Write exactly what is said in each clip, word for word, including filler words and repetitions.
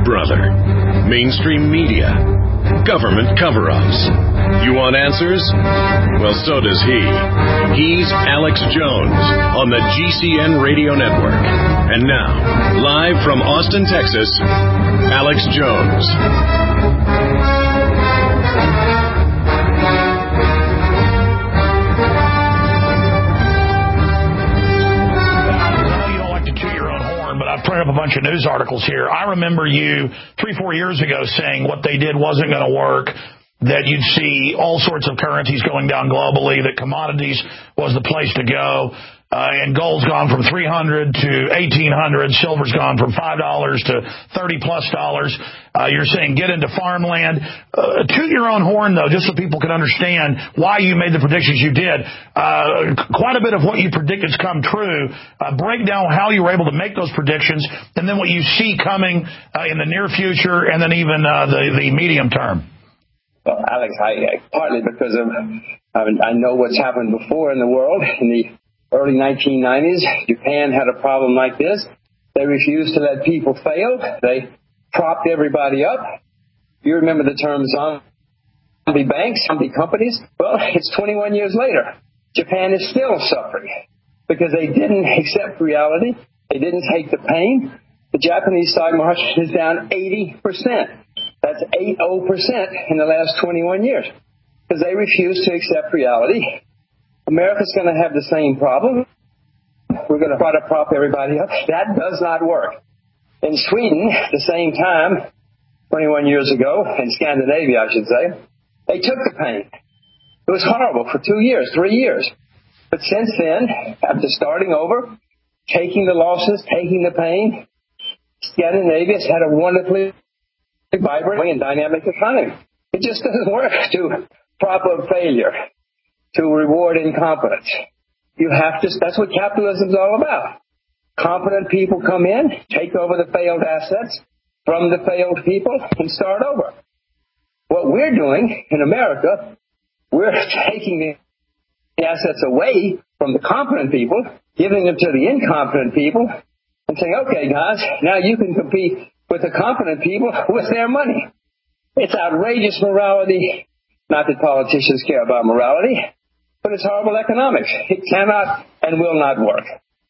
brother? Mainstream media? Government cover-ups? You want answers? Well, so does he. He's Alex Jones on the G C N Radio Network. And now, live from Austin, Texas, Alex Jones. I've printed up a bunch of news articles here. I remember you three, four years ago saying what they did wasn't going to work, that you'd see all sorts of currencies going down globally, that commodities was the place to go. Uh, and gold's gone from three hundred to eighteen hundred. Silver's gone from five dollars to thirty plus dollars. Uh, you're saying get into farmland. Uh, toot your own horn, though, just so people can understand why you made the predictions you did. Uh, quite a bit of what you predicted has come true. Uh, break down how you were able to make those predictions and then what you see coming uh, in the near future and then even uh, the, the medium term. Well, Alex, I, I partly because of I, mean, I know what's happened before in the world. In the early nineteen nineties, Japan had a problem like this. They refused to let people fail. They propped everybody up. You remember the term zombie banks, zombie companies? Well, it's twenty-one years later. Japan is still suffering because they didn't accept reality. They didn't take the pain. The Japanese stock market is down eighty percent. That's eighty percent in the last twenty-one years because they refused to accept reality. America's going to have the same problem. We're going to try to prop everybody up. That does not work. In Sweden, at the same time, twenty-one years ago, in Scandinavia, I should say, they took the pain. It was horrible for two years, three years. But since then, after starting over, taking the losses, taking the pain, Scandinavia's had a wonderfully vibrant and dynamic economy. It just doesn't work to prop up failure, to reward incompetence. You have to, that's what capitalism is all about. Competent people come in, take over the failed assets from the failed people, and start over. What we're doing in America, we're taking the assets away from the competent people, giving them to the incompetent people, and saying, okay, guys, now you can compete with the competent people with their money. It's outrageous morality. Not that politicians care about morality, but it's horrible economics. It cannot and will not work.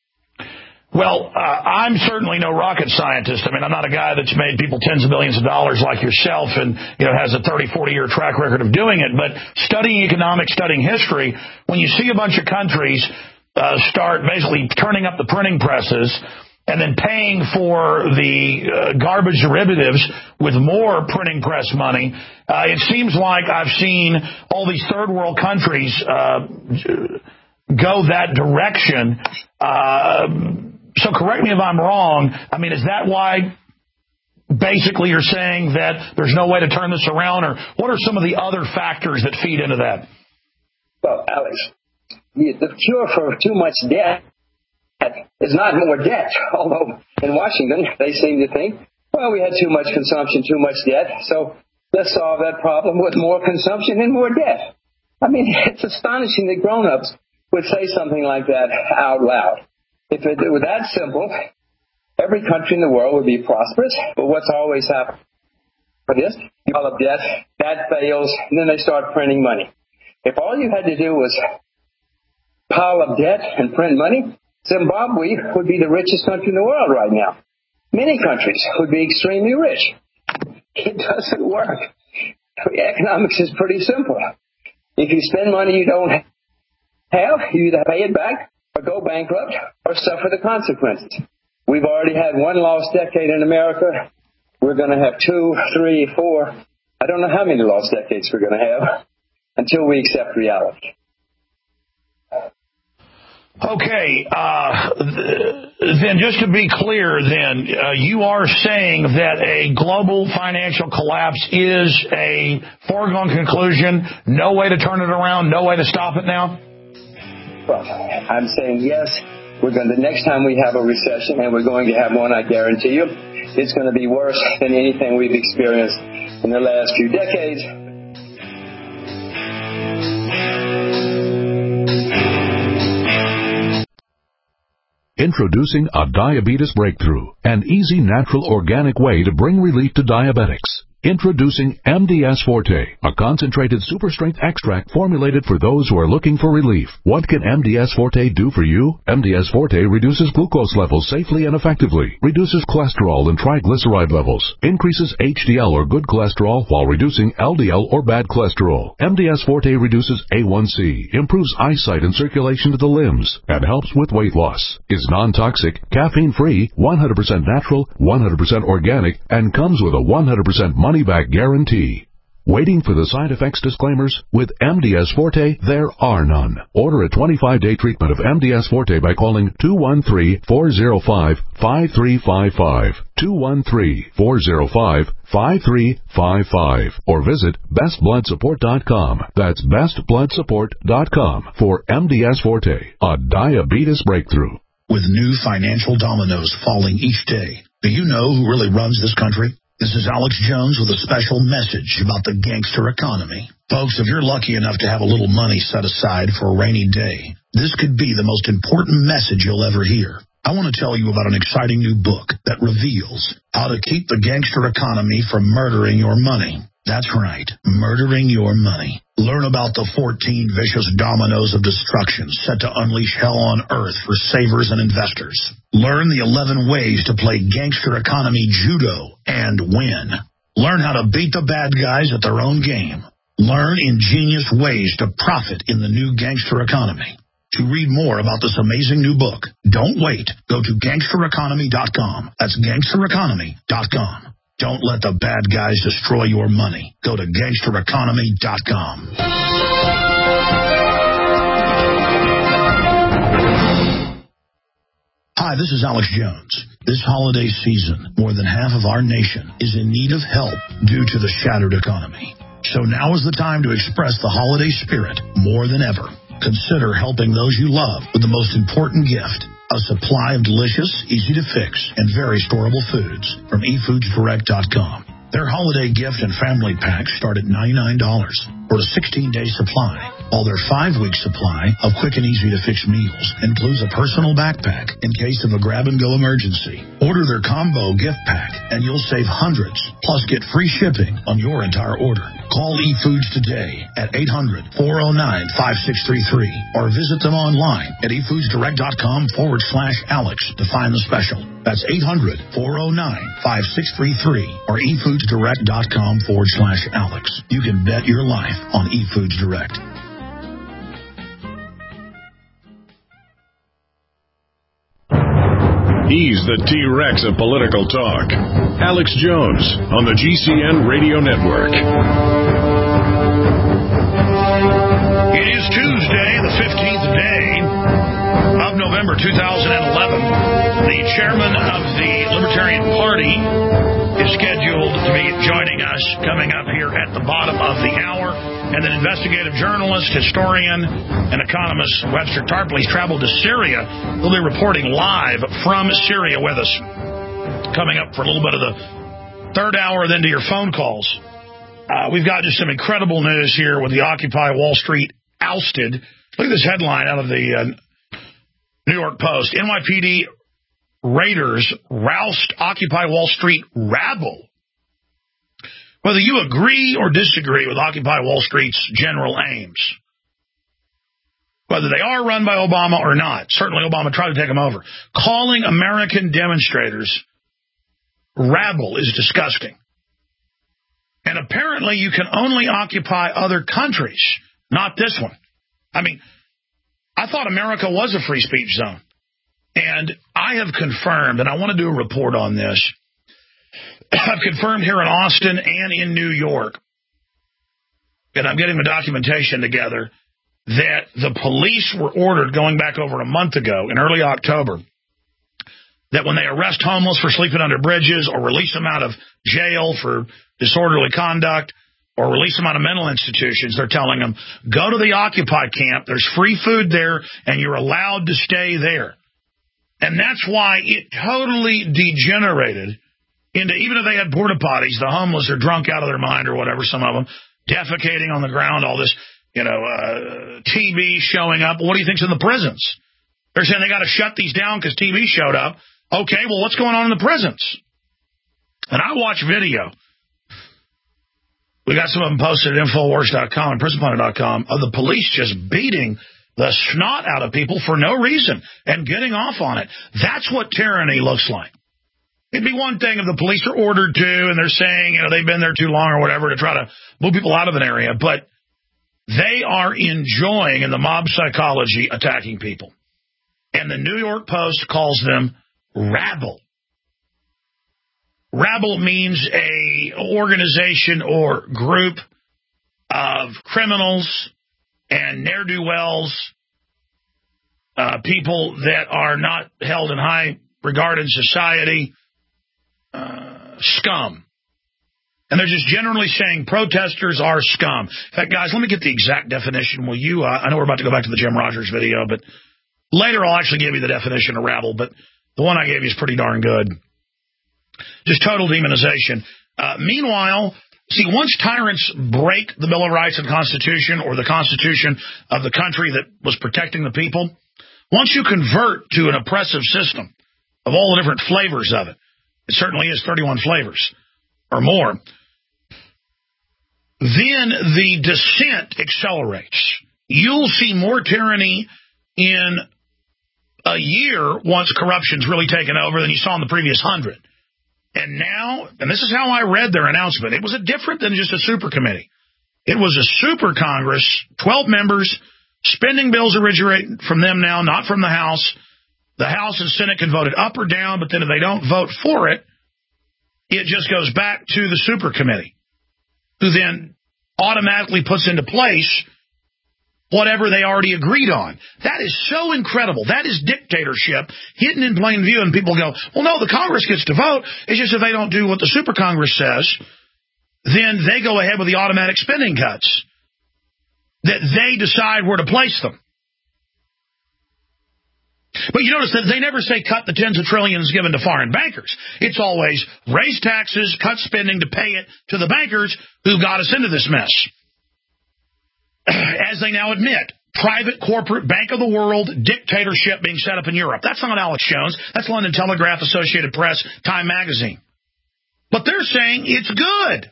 Well, uh, I'm certainly no rocket scientist. I mean, I'm not a guy that's made people tens of millions of dollars like yourself and, you know, has a thirty, forty-year track record of doing it. But studying economics, studying history, when you see a bunch of countries uh, start basically turning up the printing presses and then paying for the uh, garbage derivatives with more printing press money, uh, it seems like I've seen all these third world countries uh, go that direction. Uh, so correct me if I'm wrong. I mean, is that why basically you're saying that there's no way to turn this around? Or what are some of the other factors that feed into that? Well, Alex, the, the cure for too much debt is not more debt, although in Washington they seem to think, well, we had too much consumption, too much debt, so let's solve that problem with more consumption and more debt. I mean, it's astonishing that grown-ups would say something like that out loud. If it were that simple, every country in the world would be prosperous, but what's always happened is you pile up debt, that fails, and then they start printing money. If all you had to do was pile up debt and print money, Zimbabwe would be the richest country in the world right now. Many countries would be extremely rich. It doesn't work. Economics is pretty simple. If you spend money you don't have, you either pay it back or go bankrupt or suffer the consequences. We've already had one lost decade in America. We're going to have two, three, four. I don't know how many lost decades we're going to have until we accept reality. Okay, uh, then just to be clear, then, uh, you are saying that a global financial collapse is a foregone conclusion, no way to turn it around, no way to stop it now? Well, I'm saying yes. We're going to, the next time we have a recession, and we're going to have one, I guarantee you, it's going to be worse than anything we've experienced in the last few decades. Introducing a diabetes breakthrough, an easy, natural, organic way to bring relief to diabetics. Introducing M D S Forte, a concentrated super-strength extract formulated for those who are looking for relief. What can M D S Forte do for you? M D S Forte reduces glucose levels safely and effectively, reduces cholesterol and triglyceride levels, increases H D L or good cholesterol while reducing L D L or bad cholesterol. M D S Forte reduces A one C, improves eyesight and circulation to the limbs, and helps with weight loss. Is non-toxic, caffeine-free, one hundred percent natural, one hundred percent organic, and comes with a one hundred percent money-back guarantee. Waiting for the side effects disclaimers? With M D S Forte, there are none. Order a twenty-five day treatment of M D S Forte by calling two one three, four zero five, five three five five, two one three, four zero five, five three five five, or visit best blood support dot com. That's best blood support dot com for M D S Forte, a diabetes breakthrough. With new financial dominoes falling each day, do you know who really runs this country? This is Alex Jones with a special message about the gangster economy. Folks, if you're lucky enough to have a little money set aside for a rainy day, this could be the most important message you'll ever hear. I want to tell you about an exciting new book that reveals how to keep the gangster economy from murdering your money. That's right, murdering your money. Learn about the fourteen vicious dominoes of destruction set to unleash hell on earth for savers and investors. Learn the eleven ways to play gangster economy judo and win. Learn how to beat the bad guys at their own game. Learn ingenious ways to profit in the new gangster economy. To read more about this amazing new book, don't wait. Go to gangster economy dot com. That's gangster economy dot com. Don't let the bad guys destroy your money. Go to gangster economy dot com. Hi, this is Alex Jones. This holiday season, more than half of our nation is in need of help due to the shattered economy. So now is the time to express the holiday spirit more than ever. Consider helping those you love with the most important gift, a supply of delicious, easy-to-fix, and very storable foods from e foods direct dot com. Their holiday gift and family packs start at ninety-nine dollars for a sixteen day supply, while their five week supply of quick and easy-to-fix meals includes a personal backpack in case of a grab-and-go emergency. Order their combo gift pack, and you'll save hundreds, plus get free shipping on your entire order. Call eFoods today at eight hundred, four oh nine, five six three three or visit them online at e foods direct dot com forward slash Alex to find the special. That's eight hundred, four oh nine, five six three three or e foods direct dot com forward slash Alex. You can bet your life on eFoods Direct. He's the T-Rex of political talk. Alex Jones on the G C N Radio Network. It is Tuesday, the fifteenth day of November two thousand eleven. The chairman of the Libertarian Party is scheduled to be joining us coming up here at the bottom of the hour. And an investigative journalist, historian, and economist, Webster Tarpley's traveled to Syria. He'll be reporting live from Syria with us. Coming up for a little bit of the third hour, then to your phone calls. Uh, we've got just some incredible news here with the Occupy Wall Street ousted. Look at this headline out of the uh, New York Post. N Y P D raiders roust Occupy Wall Street rabble. Whether you agree or disagree with Occupy Wall Street's general aims, whether they are run by Obama or not, certainly Obama tried to take them over, calling American demonstrators rabble is disgusting. And apparently you can only occupy other countries, not this one. I mean, I thought America was a free speech zone. And I have confirmed, and I want to do a report on this, I've confirmed here in Austin and in New York, and I'm getting the documentation together, that the police were ordered going back over a month ago in early October that when they arrest homeless for sleeping under bridges or release them out of jail for disorderly conduct or release them out of mental institutions, they're telling them, go to the Occupy camp, there's free food there, and you're allowed to stay there. And that's why it totally degenerated into, even if they had porta potties, the homeless are drunk out of their mind or whatever, some of them, defecating on the ground, all this, you know, uh, T V showing up. What do you think's in the prisons? They're saying they got to shut these down because T V showed up. Okay, well, what's going on in the prisons? And I watch video. We got some of them posted at Infowars dot com and Prison Planet dot com of the police just beating the snot out of people for no reason and getting off on it. That's what tyranny looks like. It'd be one thing if the police are ordered to and they're saying, you know, they've been there too long or whatever to try to move people out of an area, but they are enjoying in the mob psychology attacking people. And the New York Post calls them rabble. Rabble means a organization or group of criminals and ne'er-do-wells, uh, people that are not held in high regard in society, uh, scum. And they're just generally saying protesters are scum. In fact, guys, let me get the exact definition. Will you, uh, I know we're about to go back to the Jim Rogers video, but later I'll actually give you the definition of rabble, but the one I gave you is pretty darn good. Just total demonization. Uh, meanwhile, see, once tyrants break the Bill of Rights and Constitution or the Constitution of the country that was protecting the people, once you convert to an oppressive system of all the different flavors of it, it certainly is thirty-one flavors or more, then the descent accelerates. You'll see more tyranny in a year once corruption's really taken over than you saw in the previous hundred. And now, and this is how I read their announcement, it was a different than just a super committee. It was a super Congress, twelve members, spending bills originate from them now, not from the House. The House and Senate can vote it up or down, but then if they don't vote for it, it just goes back to the super committee, who then automatically puts into place whatever they already agreed on. That is so incredible. That is dictatorship hidden in plain view, and people go, well, no, the Congress gets to vote. It's just if they don't do what the super Congress says, then they go ahead with the automatic spending cuts that they decide where to place them. But you notice that they never say cut the tens of trillions given to foreign bankers. It's always raise taxes, cut spending to pay it to the bankers who got us into this mess. As they now admit, private corporate bank of the world dictatorship being set up in Europe. That's not Alex Jones. That's London Telegraph, Associated Press, Time Magazine. But they're saying it's good.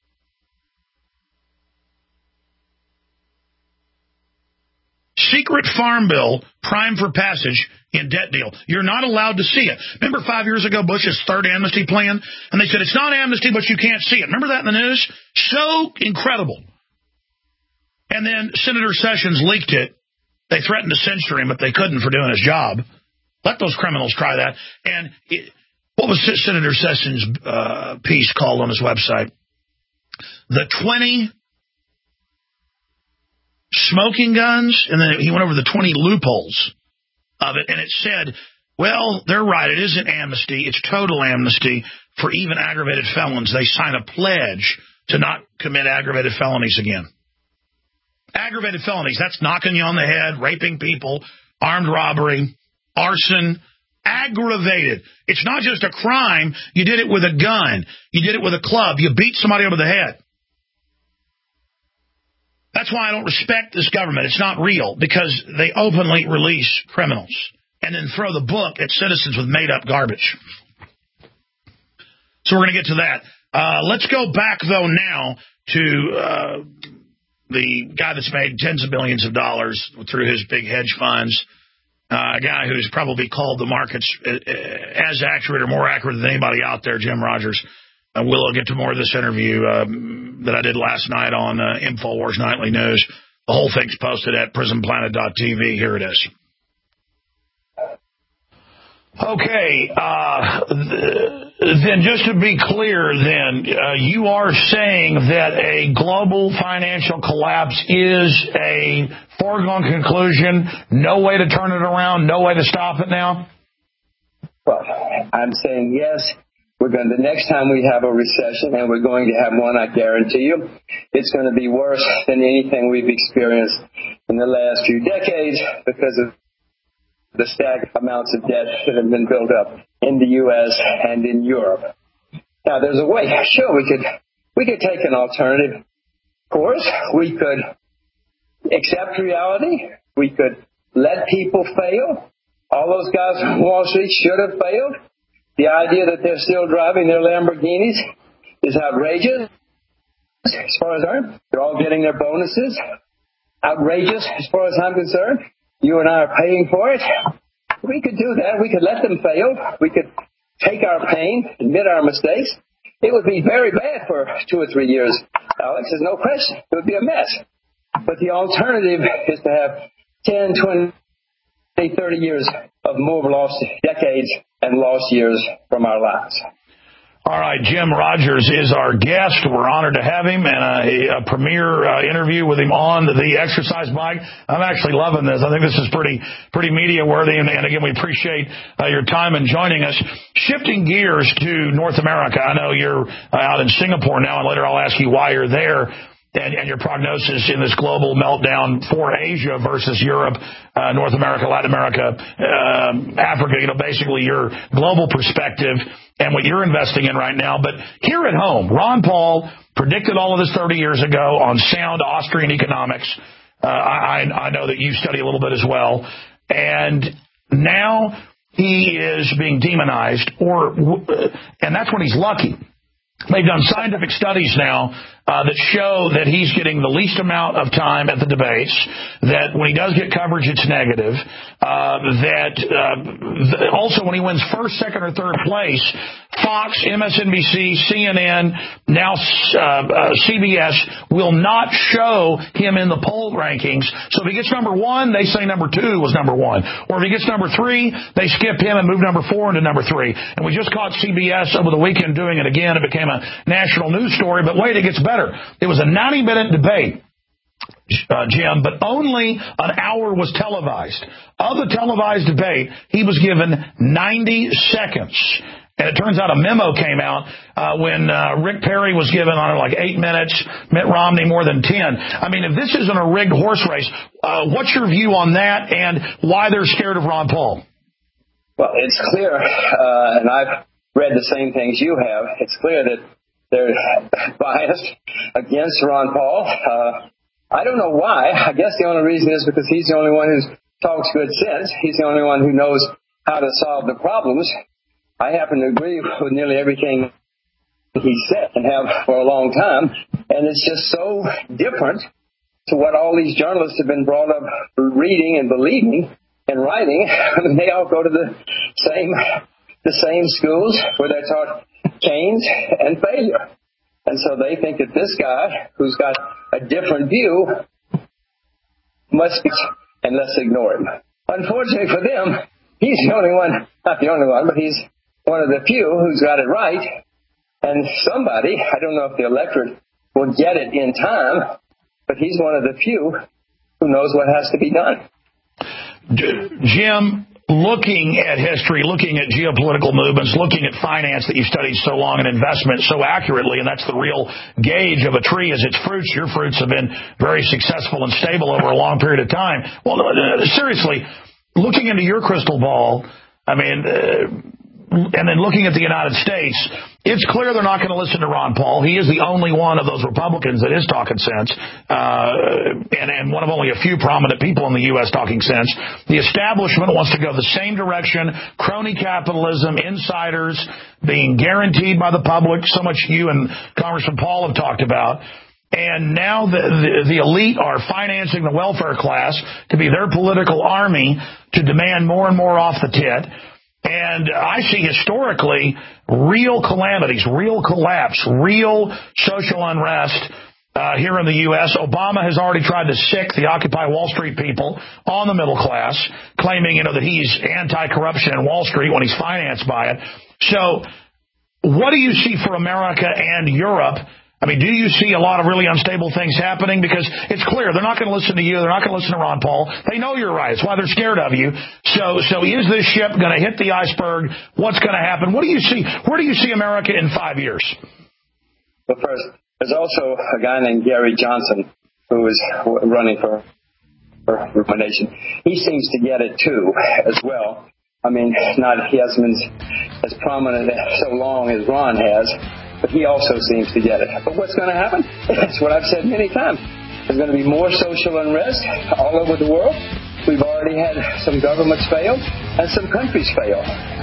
Secret farm bill, prime for passage in debt deal. You're not allowed to see it. Remember five years ago, Bush's third amnesty plan? And they said, it's not amnesty, but you can't see it. Remember that in the news? So incredible. And then Senator Sessions leaked it. They threatened to censure him, but they couldn't for doing his job. Let those criminals try that. And it, what was Senator Sessions' uh, piece called on his website? The twenty smoking guns, and then he went over the twenty loopholes of it, and it said, well, they're right, it isn't amnesty, it's total amnesty for even aggravated felons. They sign a pledge to not commit aggravated felonies again. Aggravated felonies, that's knocking you on the head, raping people, armed robbery, arson, aggravated. It's not just a crime, you did it with a gun, you did it with a club, you beat somebody over the head. That's why I don't respect this government. It's not real, because they openly release criminals and then throw the book at citizens with made-up garbage. So we're going to get to that. Uh, let's go back, though, now to uh, the guy that's made tens of billions of dollars through his big hedge funds, uh, a guy who's probably called the markets as accurate or more accurate than anybody out there, Jim Rogers. Uh, we'll get to more of this interview um, that I did last night on uh, InfoWars Nightly News. The whole thing's posted at prison planet dot t v. Here it is. Okay, uh, th- then just to be clear, then, uh, you are saying that a global financial collapse is a foregone conclusion, no way to turn it around, no way to stop it now? Well, I'm saying yes. We're going to, the next time we have a recession, and we're going to have one, I guarantee you, it's going to be worse than anything we've experienced in the last few decades because of the staggering amounts of debt that have been built up in the U S and in Europe. Now, there's a way. Sure, we could we could take an alternative course. We could accept reality. We could let people fail. All those guys on Wall Street should have failed. The idea that they're still driving their Lamborghinis is outrageous. As far as I'm, they're all getting their bonuses. Outrageous as far as I'm concerned. You and I are paying for it. We could do that. We could let them fail. We could take our pain, admit our mistakes. It would be very bad for two or three years, Alex. There's no question. It would be a mess. But the alternative is to have ten, twenty, thirty years of more lost decades and lost years from our lives. All right, Jim Rogers is our guest. We're honored to have him, and a, a premiere uh, interview with him on the exercise bike. I'm actually loving this. I think this is pretty pretty media worthy, and, and again, we appreciate uh, your time in joining us. Shifting gears to North America, I know you're uh, out in Singapore now, and later I'll ask you why you're there. And, and your prognosis in this global meltdown for Asia versus Europe, uh, North America, Latin America, uh, Africa, you know, basically your global perspective and what you're investing in right now. But here at home, Ron Paul predicted all of this thirty years ago on sound Austrian economics. Uh, I, I know that you study a little bit as well. And now he is being demonized, or, and that's when he's lucky. They've done scientific studies now uh, that show that he's getting the least amount of time at the debates, that when he does get coverage, it's negative, uh, that uh, th- also when he wins first, second, or third place, Fox, M S N B C, C N N, now uh, uh, C B S will not show him in the poll rankings. So if he gets number one, they say number two was number one. Or if he gets number three, they skip him and move number four into number three. And we just caught C B S over the weekend doing it again. It became a national news story. But wait, it gets better. It was a ninety-minute debate, uh, Jim, but only an hour was televised. Of the televised debate, he was given ninety seconds. And it turns out a memo came out uh, when uh, Rick Perry was given, I don't know, like eight minutes, Mitt Romney more than ten. I mean, if this isn't a rigged horse race, uh, what's your view on that and why they're scared of Ron Paul? Well, it's clear, uh, and I've read the same things you have. It's clear that they're biased against Ron Paul. Uh, I don't know why. I guess the only reason is because he's the only one who talks good sense. He's the only one who knows how to solve the problems. I happen to agree with nearly everything he said and have for a long time. And it's just so different to what all these journalists have been brought up reading and believing and writing. I mean, they all go to the same the same schools where they're taught change and failure. And so they think that this guy, who's got a different view, must be, and let's ignore him. Unfortunately for them, he's the only one, not the only one, but he's one of the few who's got it right. And somebody, I don't know if the electorate will get it in time, but he's one of the few who knows what has to be done. Jim, looking at history, looking at geopolitical movements, looking at finance that you studied so long and investment so accurately, and that's the real gauge of a tree is its fruits. Your fruits have been very successful and stable over a long period of time. Well, seriously, looking into your crystal ball, I mean, uh, and then looking at the United States, it's clear they're not going to listen to Ron Paul. He is the only one of those Republicans that is talking sense, uh, and, and one of only a few prominent people in the U S talking sense. The establishment wants to go the same direction, crony capitalism, insiders being guaranteed by the public, so much you and Congressman Paul have talked about. And now the, the, the elite are financing the welfare class to be their political army to demand more and more off the tit. And I see historically real calamities, real collapse, real social unrest uh, here in the U S. Obama has already tried to sick the Occupy Wall Street people on the middle class, claiming, you know, that he's anti-corruption in Wall Street when he's financed by it. So what do you see for America and Europe? I mean, do you see a lot of really unstable things happening? Because it's clear they're not going to listen to you. They're not going to listen to Ron Paul. They know you're right. It's why they're scared of you. So, so is this ship going to hit the iceberg? What's going to happen? What do you see? Where do you see America in five years? Well, first, there's also a guy named Gary Johnson who is running for, for nomination. He seems to get it too, as well. I mean, not he hasn't been as prominent so long as Ron has. But he also seems to get it. But what's going to happen? That's what I've said many times. There's going to be more social unrest all over the world. We've already already had some governments fail and some countries fail.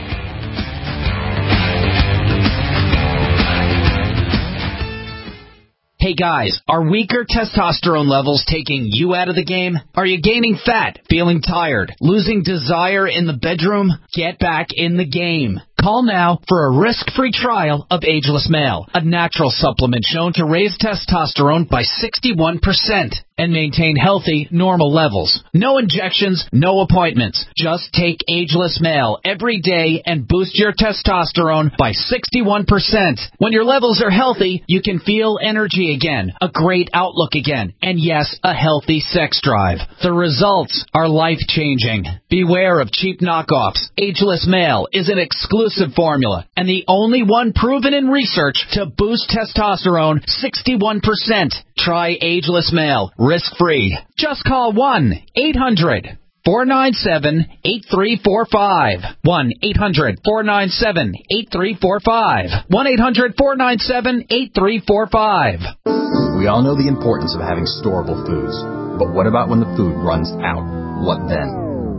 Hey guys, are weaker testosterone levels taking you out of the game? Are you gaining fat, feeling tired, losing desire in the bedroom? Get back in the game. Call now for a risk-free trial of Ageless Male, a natural supplement shown to raise testosterone by sixty-one percent and maintain healthy, normal levels. No injections, no appointments. Just take Ageless Male every day and boost your testosterone by sixty-one percent. When your levels are healthy, you can feel energy again, a great outlook again, and yes, a healthy sex drive. The results are life-changing. Beware of cheap knockoffs. Ageless Male is an exclusive formula and the only one proven in research to boost testosterone sixty-one percent. Try Ageless Male, risk-free. Just call one eight hundred four nine seven eight three four five. one eight hundred four nine seven eight three four five. one eight hundred four nine seven eight three four five. We all know the importance of having storable foods, but what about when the food runs out? What then?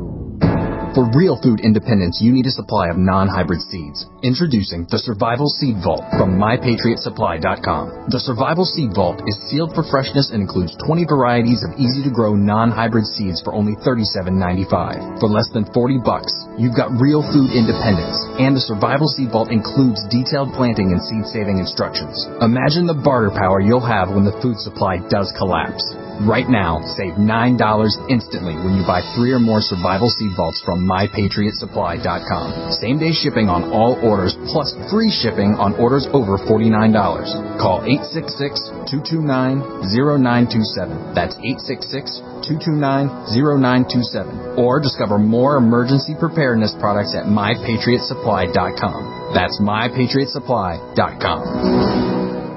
For real food independence, you need a supply of non-hybrid seeds. Introducing the Survival Seed Vault from my patriot supply dot com. The Survival Seed Vault is sealed for freshness and includes twenty varieties of easy-to-grow non-hybrid seeds for only thirty-seven ninety-five. For less than forty bucks, you've got real food independence. And the Survival Seed Vault includes detailed planting and seed-saving instructions. Imagine the barter power you'll have when the food supply does collapse. Right now, save nine dollars instantly when you buy three or more Survival Seed Vaults from my patriot supply dot com. Same-day shipping on all orders, plus free shipping on orders over forty-nine dollars. Call eight six six, two two nine, zero nine two seven. That's eight six six, two two nine, zero nine two seven. Or discover more emergency preparedness products at my patriot supply dot com. That's my patriot supply dot com.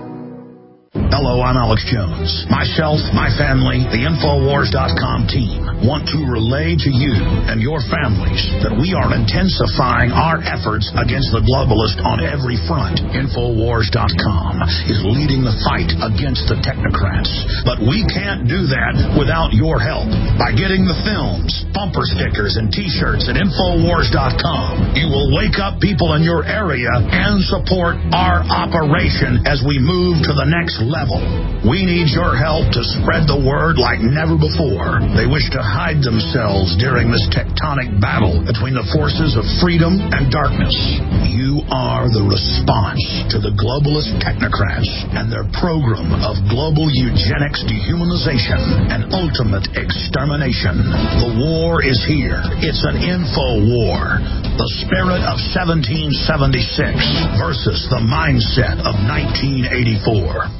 Hello, I'm Alex Jones. Myself, my family, the Infowars dot com team want to relay to you and your families that we are intensifying our efforts against the globalist on every front. Infowars dot com is leading the fight against the technocrats. But we can't do that without your help. By getting the films, bumper stickers, and T-shirts at Infowars dot com, you will wake up people in your area and support our operation as we move to the next level. We need your help to spread the word like never before. They wish to hide themselves during this tectonic battle between the forces of freedom and darkness. You are the response to the globalist technocrats and their program of global eugenics, dehumanization, and ultimate extermination. The war is here. It's an info war. The spirit of seventeen seventy-six versus the mindset of nineteen eighty-four.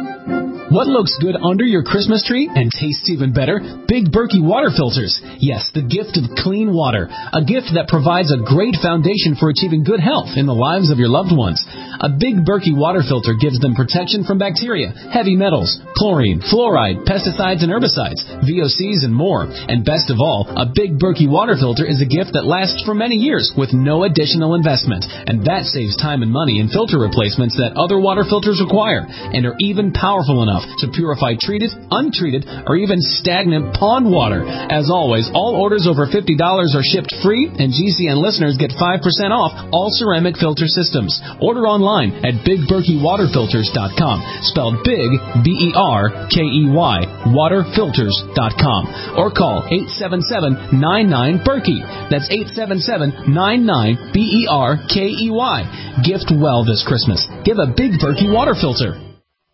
What looks good under your Christmas tree and tastes even better? Big Berkey water filters. Yes, the gift of clean water. A gift that provides a great foundation for achieving good health in the lives of your loved ones. A Big Berkey water filter gives them protection from bacteria, heavy metals, chlorine, fluoride, pesticides and herbicides, V O Cs and more. And best of all, a Big Berkey water filter is a gift that lasts for many years with no additional investment. And that saves time and money in filter replacements that other water filters require and are even powerful enough to purify treated, untreated, or even stagnant pond water. As always, all orders over fifty dollars are shipped free, and G C N listeners get five percent off all ceramic filter systems. Order online at big berkey water filters dot com, spelled big, B E R K E Y, water filters dot com, or call eight seven seven, nine nine, Berkey. That's eight seven seven, nine nine, B E R K E Y. Gift well this Christmas. Give a Big Berkey water filter.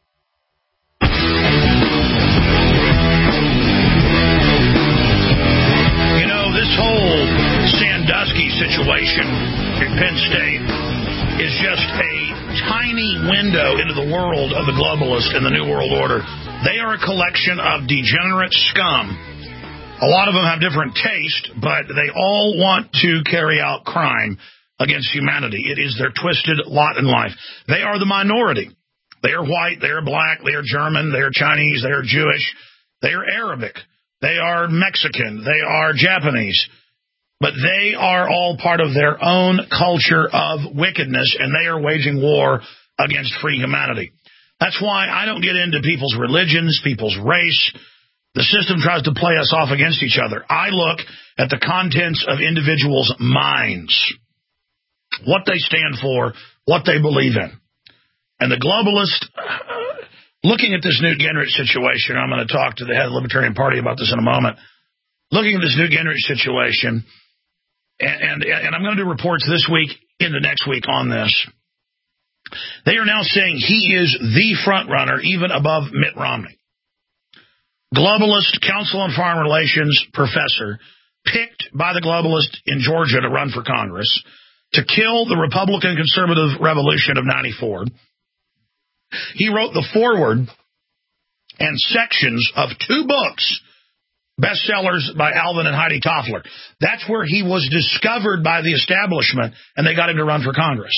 Situation at Penn State is just a tiny window into the world of the globalists and the New World Order. They are a collection of degenerate scum. A lot of them have different taste, but they all want to carry out crime against humanity. It is their twisted lot in life. They are the minority. They are white, they are black, they are German, they are Chinese, they are Jewish, they are Arabic, they are Mexican, they are Japanese. But they are all part of their own culture of wickedness, and they are waging war against free humanity. That's why I don't get into people's religions, people's race, The system tries to play us off against each other. I look at the contents of individuals' minds, what they stand for, what they believe in. And the globalist, uh, looking at this Newt Gingrich situation, I'm going to talk to the head of the Libertarian Party about this in a moment, looking at this Newt Gingrich situation, and, and, and I'm going to do reports this week into next week on this. They are now saying he is the front runner, even above Mitt Romney. Globalist Council on Foreign Relations professor picked by the globalist in Georgia to run for Congress to kill the Republican conservative revolution of ninety-four. He wrote the foreword and sections of two books, bestsellers by Alvin and Heidi Toffler. That's where he was discovered by the establishment, and they got him to run for Congress.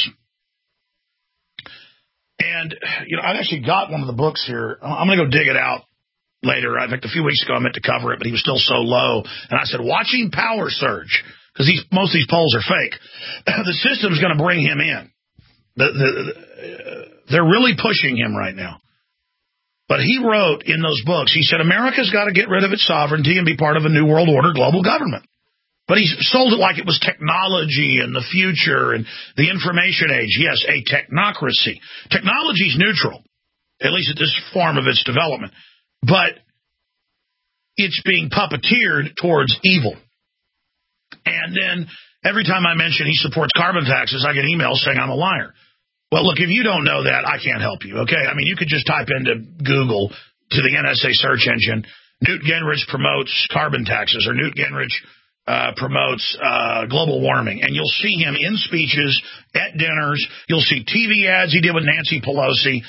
And, you know, I've actually got one of the books here. I'm going to go dig it out later. I think a few weeks ago I meant to cover it, but he was still so low. And I said, watching power surge, because most of these polls are fake. The system's going to bring him in. The, the, the, they're really pushing him right now. But he wrote in those books, he said, America's got to get rid of its sovereignty and be part of a new world order global government. But he sold it like it was technology and the future and the information age. Yes, a technocracy. Technology is neutral, at least at this form of its development. But it's being puppeteered towards evil. And then every time I mention he supports carbon taxes, I get emails saying I'm a liar. Well, look, if you don't know that, I can't help you, okay? I mean, you could just type into Google to the N S A search engine, Newt Gingrich promotes carbon taxes, or Newt Gingrich uh, promotes uh, global warming, and you'll see him in speeches, at dinners. You'll see T V ads he did with Nancy Pelosi.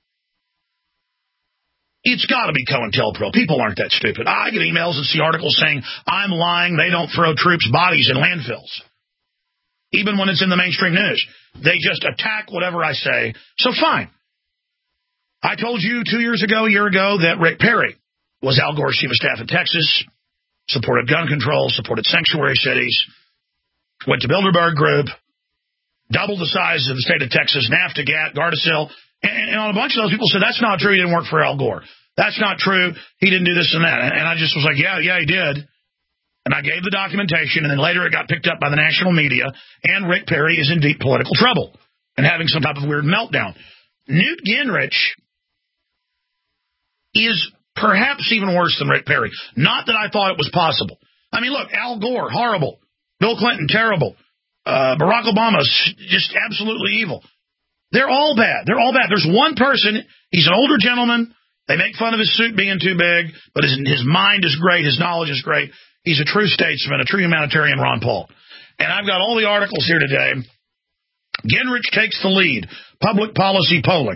It's got to be COINTELPRO. People aren't that stupid. I get emails and see articles saying, I'm lying, they don't throw troops' bodies in landfills. Even when it's in the mainstream news. They just attack whatever I say. So fine. I told you two years ago, a year ago, that Rick Perry was Al Gore's chief of staff in Texas, supported gun control, supported sanctuary cities, went to Bilderberg Group, doubled the size of the state of Texas, NAFTA, GATT, Gardasil. And, and on a bunch of those people said, that's not true, he didn't work for Al Gore. That's not true, he didn't do this and that. And, and I just was like, yeah, yeah, he did. And I gave the documentation, and then later it got picked up by the national media, and Rick Perry is in deep political trouble and having some type of weird meltdown. Newt Gingrich is perhaps even worse than Rick Perry. Not that I thought it was possible. I mean, look, Al Gore, horrible. Bill Clinton, terrible. Uh, Barack Obama, just absolutely evil. They're all bad. They're all bad. There's one person, he's an older gentleman. They make fun of his suit being too big, but his, his mind is great. His knowledge is great. He's a true statesman, a true humanitarian, Ron Paul. And I've got all the articles here today. Gingrich takes the lead. Public policy polling.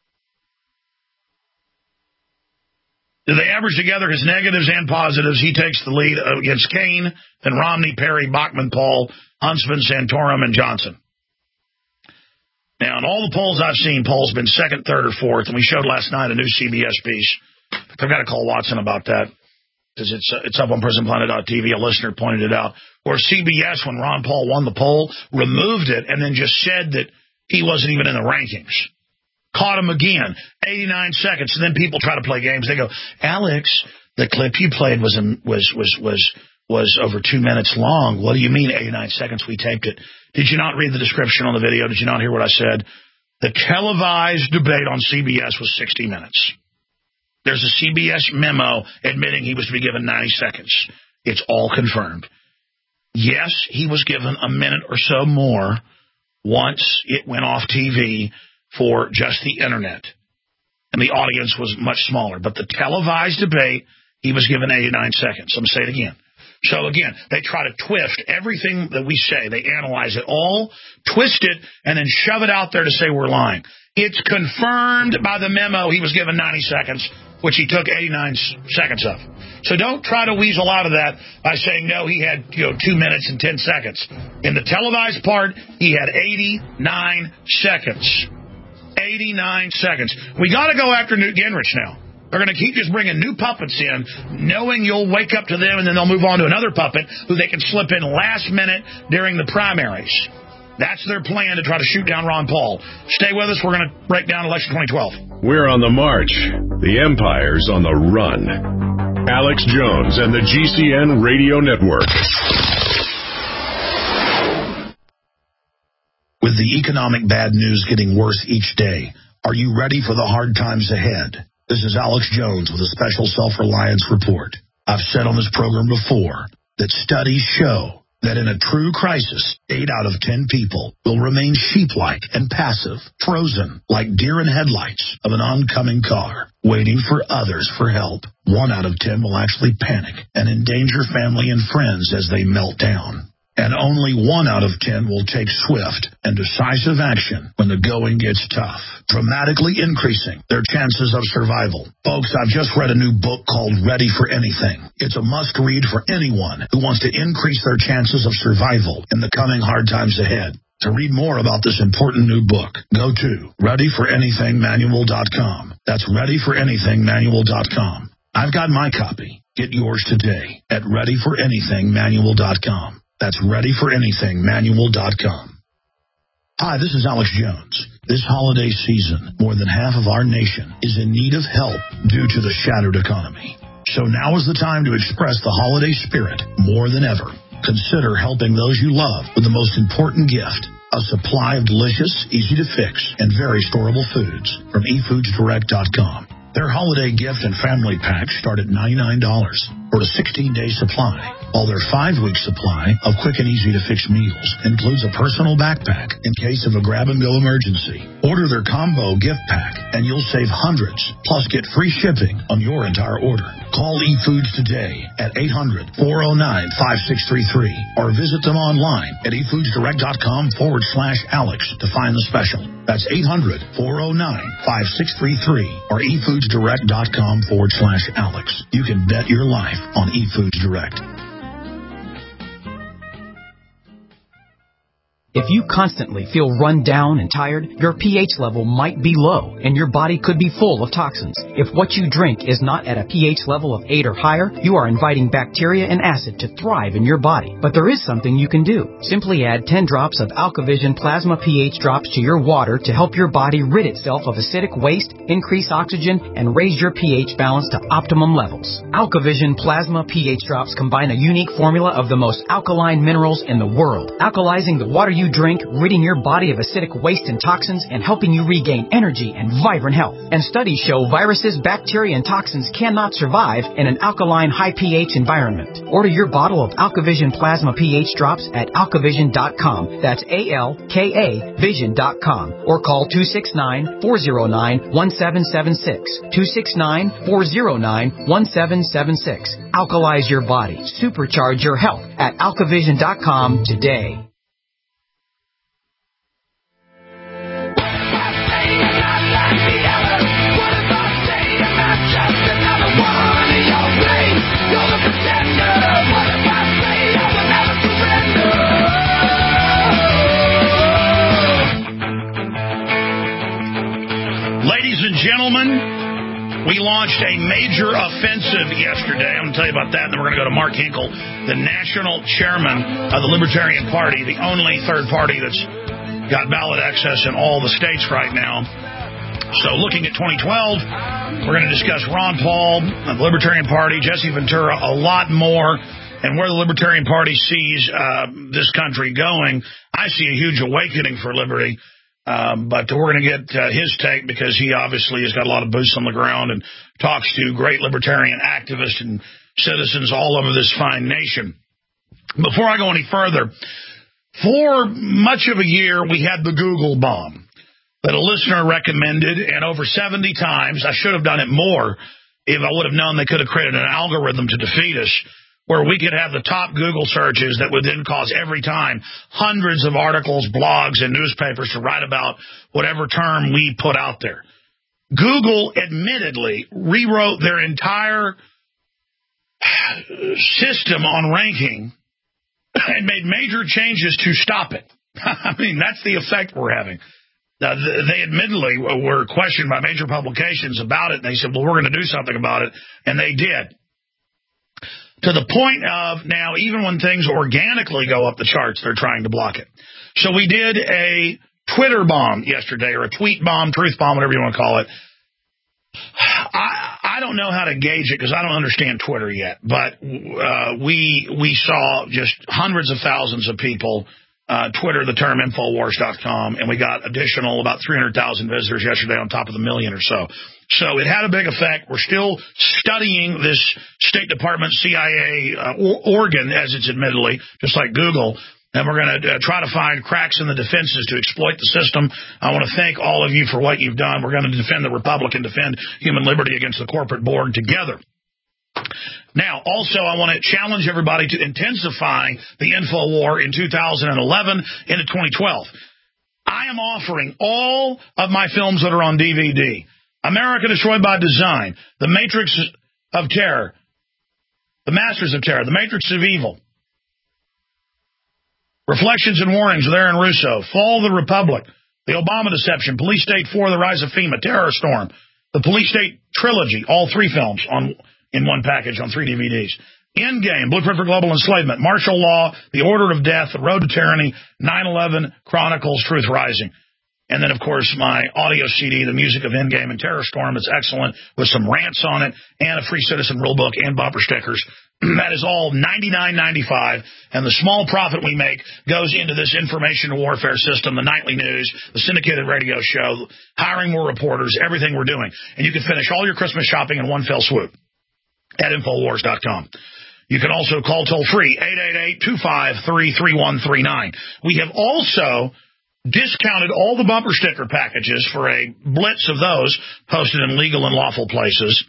Do they average together his negatives and positives? He takes the lead against Kaine, then Romney, Perry, Bachmann, Paul, Huntsman, Santorum, and Johnson. Now, in all the polls I've seen, Paul's been second, third, or fourth, and we showed last night a new C B S piece. I've got to call Watson about that, because it's uh, it's up on prison planet dot T V. A listener pointed it out, where C B S, when Ron Paul won the poll, removed it and then just said that he wasn't even in the rankings. Caught him again, eighty-nine seconds, and then people try to play games. They go, Alex, the clip you played was was was was was over two minutes long. What do you mean eighty-nine seconds? We taped it. Did you not read the description on the video? Did you not hear what I said? The televised debate on C B S was sixty minutes. There's a C B S memo admitting he was to be given ninety seconds. It's all confirmed. Yes, he was given a minute or so more once it went off T V for just the internet. And the audience was much smaller. But the televised debate, he was given eighty-nine seconds. I'm going to say it again. So, again, they try to twist everything that we say. They analyze it all, twist it, and then shove it out there to say we're lying. It's confirmed by the memo he was given ninety seconds, which he took eighty-nine seconds of. So don't try to weasel out of that by saying, no, he had, you know, two minutes and ten seconds. In the televised part, he had eighty-nine seconds. eighty-nine seconds. We got to go after Newt Gingrich now. They're going to keep just bringing new puppets in, knowing you'll wake up to them, and then they'll move on to another puppet who they can slip in last minute during the primaries. That's their plan to try to shoot down Ron Paul. Stay with us. We're going to break down election twenty twelve. We're on the march. The empire's on the run. Alex Jones and the G C N Radio Network. With the economic bad news getting worse each day, are you ready for the hard times ahead? This is Alex Jones with a special self-reliance report. I've said on this program before that studies show that in a true crisis, eight out of ten people will remain sheep-like and passive, frozen like deer in headlights of an oncoming car, waiting for others for help. One out of ten will actually panic and endanger family and friends as they melt down. And only one out of ten will take swift and decisive action when the going gets tough, dramatically increasing their chances of survival. Folks, I've just read a new book called Ready for Anything. It's a must-read for anyone who wants to increase their chances of survival in the coming hard times ahead. To read more about this important new book, go to ready for anything manual dot com. That's ready for anything manual dot com. I've got my copy. Get yours today at ready for anything manual dot com. That's ready for anything manual dot com. Hi, this is Alex Jones. This holiday season, more than half of our nation is in need of help due to the shattered economy. So now is the time to express the holiday spirit more than ever. Consider helping those you love with the most important gift, a supply of delicious, easy-to-fix, and very storable foods from e foods direct dot com. Their holiday gift and family packs start at ninety-nine dollars for a sixteen-day supply, while their five-week supply of quick and easy-to-fix meals includes a personal backpack in case of a grab-and-go emergency. Order their combo gift pack, and you'll save hundreds, plus get free shipping on your entire order. Call eFoods today at eight hundred, four oh nine, five six three three or visit them online at e foods direct dot com forward slash Alex to find the special. That's eight hundred, four oh nine, five six three three or e foods direct dot com forward slash Alex. You can bet your life on eFoods Direct. If you constantly feel run down and tired, your pH level might be low and your body could be full of toxins. If what you drink is not at a pH level of eight or higher, you are inviting bacteria and acid to thrive in your body. But there is something you can do. Simply add ten drops of AlkaVision Plasma pH drops to your water to help your body rid itself of acidic waste, increase oxygen, and raise your pH balance to optimum levels. AlkaVision Plasma pH drops combine a unique formula of the most alkaline minerals in the world, alkalizing the water you drink, ridding your body of acidic waste and toxins, and helping you regain energy and vibrant health. And studies show viruses, bacteria, and toxins cannot survive in an alkaline, high pH environment. Order your bottle of AlkaVision Plasma pH drops at alkavision dot com. That's A L K A vision dot com. Or call two six nine, four oh nine, one seven seven six. two six nine, four oh nine, one seven seven six. Alkalize your body. Supercharge your health at alkavision dot com today. Ladies and gentlemen, we launched a major offensive yesterday. I'm going to tell you about that, and then we're going to go to Mark Hinkle, the national chairman of the Libertarian Party, the only third party that's got ballot access in all the states right now. So looking at twenty twelve, we're going to discuss Ron Paul, the Libertarian Party, Jesse Ventura, a lot more, and where the Libertarian Party sees uh, this country going. I see a huge awakening for liberty. Um, but we're going to get uh, his take because he obviously has got a lot of boots on the ground and talks to great libertarian activists and citizens all over this fine nation. Before I go any further, for much of a year, we had the Google bomb that a listener recommended, and over seventy times, I should have done it more if I would have known they could have created an algorithm to defeat us, where we could have the top Google searches that would then cause every time hundreds of articles, blogs, and newspapers to write about whatever term we put out there. Google admittedly rewrote their entire system on ranking and made major changes to stop it. I mean, that's the effect we're having. Uh, they admittedly were questioned by major publications about it, and they said, well, we're going to do something about it, and they did. To the point of now, even when things organically go up the charts, they're trying to block it. So we did a Twitter bomb yesterday, or a tweet bomb, truth bomb, whatever you want to call it. I, I I don't know how to gauge it because I don't understand Twitter yet, but uh, we we saw just hundreds of thousands of people uh, Twitter the term Infowars dot com, and we got additional about three hundred thousand visitors yesterday on top of the million or so. So it had a big effect. We're still studying this State Department C I A uh, organ, as it's admittedly, just like Google. And we're going to uh, try to find cracks in the defenses to exploit the system. I want to thank all of you for what you've done. We're going to defend the Republic and defend human liberty against the corporate board together. Now, also, I want to challenge everybody to intensify the info war in two thousand eleven into twenty twelve. I am offering all of my films that are on D V D. America Destroyed by Design, The Matrix of Terror, The Masters of Terror, The Matrix of Evil, Reflections and Warnings with Aaron Russo, Fall of the Republic, The Obama Deception, Police State four, The Rise of FEMA, Terror Storm, The Police State Trilogy, all three films on in one package on three D V Ds. Endgame, Blueprint for Global Enslavement, Martial Law, The Order of Death, The Road to Tyranny, nine eleven Chronicles, Truth Rising. And then, of course, my audio C D, The Music of Endgame and Terror Storm. It's excellent with some rants on it and a free citizen rulebook and bumper stickers. That is all ninety-nine ninety-five, and the small profit we make goes into this information warfare system, the nightly news, the syndicated radio show, hiring more reporters, everything we're doing. And you can finish all your Christmas shopping in one fell swoop at Infowars dot com. You can also call toll-free, eight eight eight, two five three, three one three nine. We have also discounted all the bumper sticker packages for a blitz of those posted in legal and lawful places.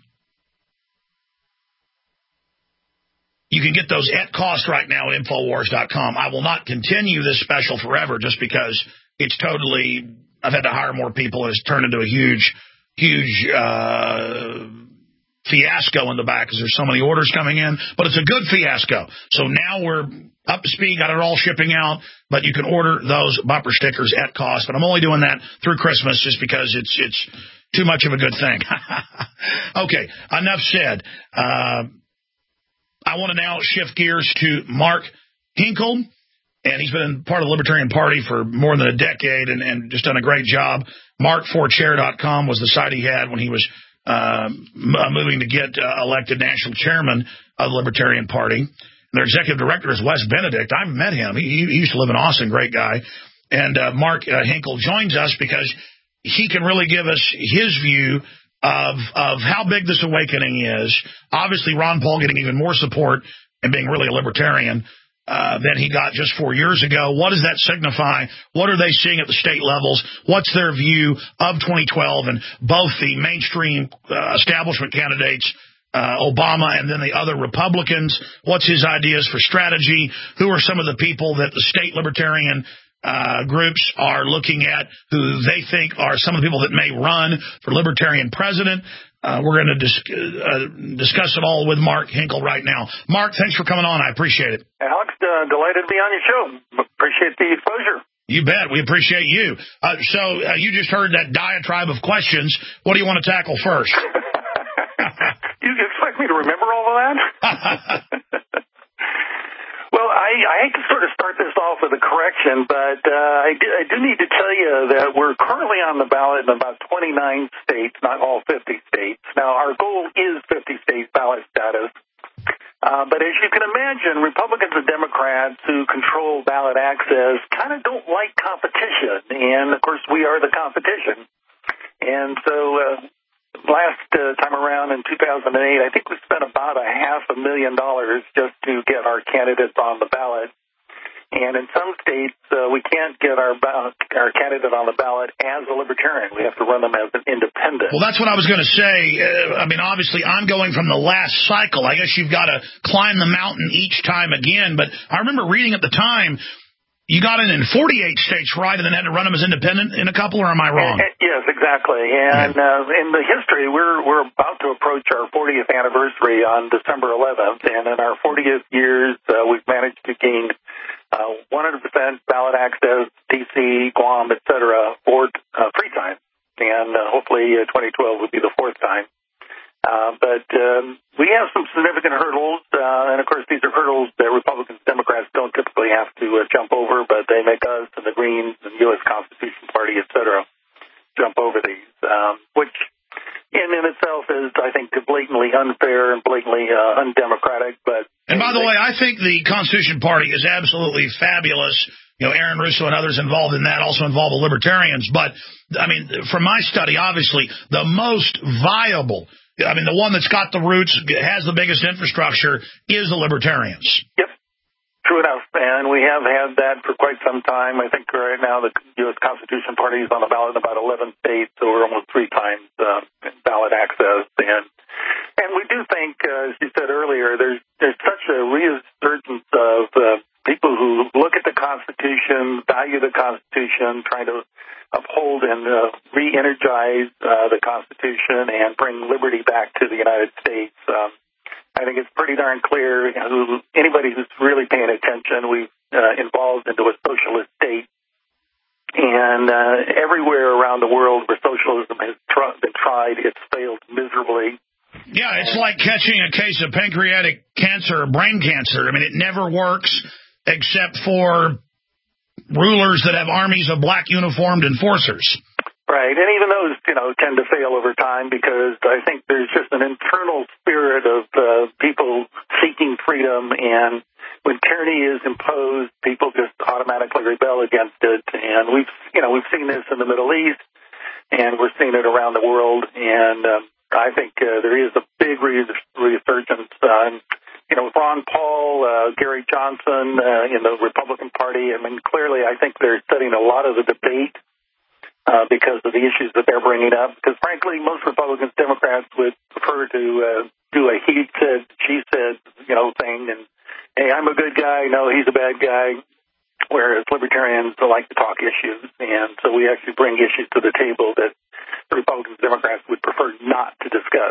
You can get those at cost right now at Infowars dot com. I will not continue this special forever just because it's totally, I've had to hire more people and it's turned into a huge, huge uh, fiasco in the back because there's so many orders coming in. But it's a good fiasco. So now we're up to speed, got it all shipping out, but you can order those bumper stickers at cost. But I'm only doing that through Christmas just because it's it's too much of a good thing. Okay, enough said. Uh, I want to now shift gears to Mark Hinkle, and he's been part of the Libertarian Party for more than a decade and, and just done a great job. Mark four chair dot com was the site he had when he was uh, moving to get uh, elected national chairman of the Libertarian Party. Their executive director is Wes Benedict. I've met him. He, he used to live in Austin, great guy. And uh, Mark uh, Hinkle joins us because he can really give us his view of of how big this awakening is. Obviously, Ron Paul getting even more support and being really a libertarian uh, than he got just four years ago. What does that signify? What are they seeing at the state levels? What's their view of twenty twelve and both the mainstream uh, establishment candidates, Uh, Obama and then the other Republicans? What's his ideas for strategy? Who are some of the people that the state libertarian uh, groups are looking at who they think are some of the people that may run for libertarian president? Uh, we're going to dis- uh, discuss it all with Mark Hinkle right now. Mark, thanks for coming on. I appreciate it. Alex, uh, delighted to be on your show. Appreciate the exposure. You bet. We appreciate you. Uh, so uh, you just heard that diatribe of questions. What do you want to tackle first? You expect me to remember all of that? Well, I, I hate to sort of start this off with a correction, but uh, I, do, I do need to tell you that we're currently on the ballot in about twenty-nine states, not all fifty states. Now, our goal is fifty-state ballot status. Uh, but as you can imagine, Republicans and Democrats who control ballot access kind of don't like competition. And, of course, we are the competition. And so uh, last uh, time around in two thousand eight, I think we spent about a half a million dollars just to get our candidates on the ballot. And in some states, uh, we can't get our ba- our candidate on the ballot as a libertarian. We have to run them as an independent. Well, that's what I was going to say. Uh, I mean, obviously, I'm going from the last cycle. I guess you've got to climb the mountain each time again. But I remember reading at the time, you got in in forty-eight states, right, and then had to run them as independent in a couple, or am I wrong? Yes, exactly. And uh, in the history, we're we're about to approach our fortieth anniversary on December eleventh. And in our fortieth years, uh, we've managed to gain Uh, one hundred percent ballot access, D C, Guam, et cetera, for uh, three times. And uh, hopefully uh, twenty twelve would be the fourth time. Uh, but um, we have some significant hurdles. Uh, and, of course, these are hurdles that Republicans and Democrats don't typically have to uh, jump over, but they make us and the Greens and the U S Constitution Party, et cetera, jump over these, um, which in, in itself is, I think, blatantly unfair and blatantly uh, undemocratic. But and by the way, I think the Constitution Party is absolutely fabulous. You know, Aaron Russo and others involved in that also involve the Libertarians. But, I mean, from my study, obviously, the most viable, I mean, the one that's got the roots, has the biggest infrastructure, is the Libertarians. Yep. True enough, and we have had that for quite some time. I think right now the U S Constitution Party is on the ballot in about eleven states, so we're almost three times uh, ballot access. And and we do think, uh, as you said earlier, there's there's such a resurgence of uh, people who look at the Constitution, value the Constitution, trying to uphold and uh, re-energize uh, the Constitution and bring liberty back to the United States. Um, I think it's pretty darn clear, you know, who, anybody who's really paying attention, we've uh, evolved into a socialist state. And uh, everywhere around the world where socialism has tr- been tried, it's failed miserably. Yeah, it's like catching a case of pancreatic cancer or brain cancer. I mean, it never works except for rulers that have armies of black uniformed enforcers. Right, and even those, you know, tend to fail over time because I think there's just an internal spirit of uh, people seeking freedom, and when tyranny is imposed, people just automatically rebel against it. And we've, you know, we've seen this in the Middle East, and we're seeing it around the world. And um, I think uh, there is a big res- resurgence. Uh, you know, with Ron Paul, uh, Gary Johnson uh, in the Republican Party. I mean, clearly, I think they're setting a lot of the debate. Uh, because of the issues that they're bringing up. Because, frankly, most Republicans, Democrats would prefer to uh, do a he said, she said, you know, thing. And, hey, I'm a good guy. No, he's a bad guy. Whereas Libertarians like to talk issues. And so we actually bring issues to the table that the Republicans, Democrats would prefer not to discuss.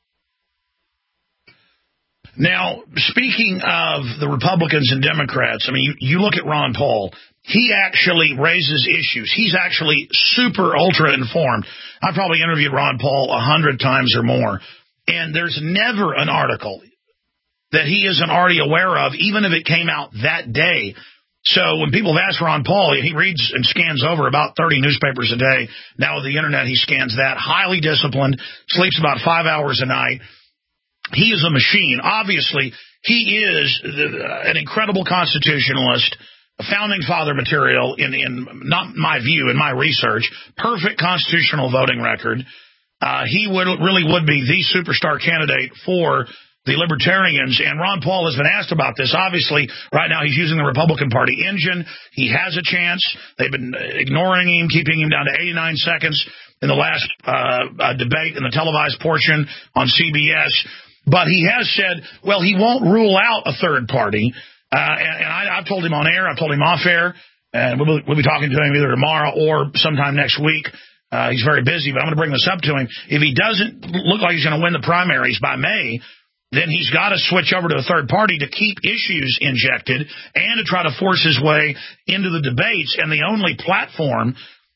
Now, speaking of the Republicans and Democrats, I mean, you, you look at Ron Paul. He actually raises issues. He's actually super ultra informed. I've probably interviewed Ron Paul a hundred times or more, and there's never an article that he isn't already aware of, even if it came out that day. So when people have asked Ron Paul, he reads and scans over about thirty newspapers a day. Now with the internet, he scans that. Highly disciplined, sleeps about five hours a night. He is a machine. Obviously, he is an incredible constitutionalist, a founding father material in, in not my view, in my research, perfect constitutional voting record. Uh, he would really would be the superstar candidate for the Libertarians, and Ron Paul has been asked about this. Obviously, right now he's using the Republican Party engine. He has a chance. They've been ignoring him, keeping him down to eighty-nine seconds in the last uh, uh, debate in the televised portion on C B S. But he has said, well, he won't rule out a third party. Uh, and and I, I've told him on air, I've told him off air, and we'll, we'll be talking to him either tomorrow or sometime next week. Uh, he's very busy, but I'm going to bring this up to him. If he doesn't look like he's going to win the primaries by May, then he's got to switch over to a third party to keep issues injected and to try to force his way into the debates. And the only platform